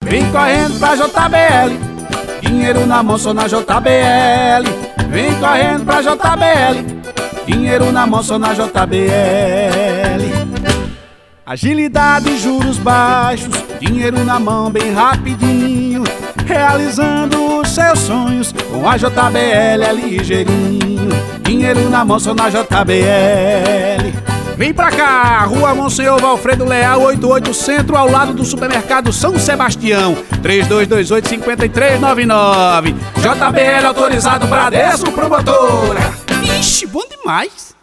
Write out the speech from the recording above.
vem correndo pra JBL. Dinheiro na mão só na JBL. Vem correndo pra JBL. Dinheiro na mão só na JBL. Agilidade, juros baixos, dinheiro na mão bem rapidinho, realizando os seus sonhos com a JBL é ligeirinho. Dinheiro na mão só na JBL. Vem pra cá, Rua Monsenhor Valfredo Leal, 88 Centro, ao lado do supermercado São Sebastião, 3228-5399. JBL autorizado Bradesco Promotora. Ixi, bom demais.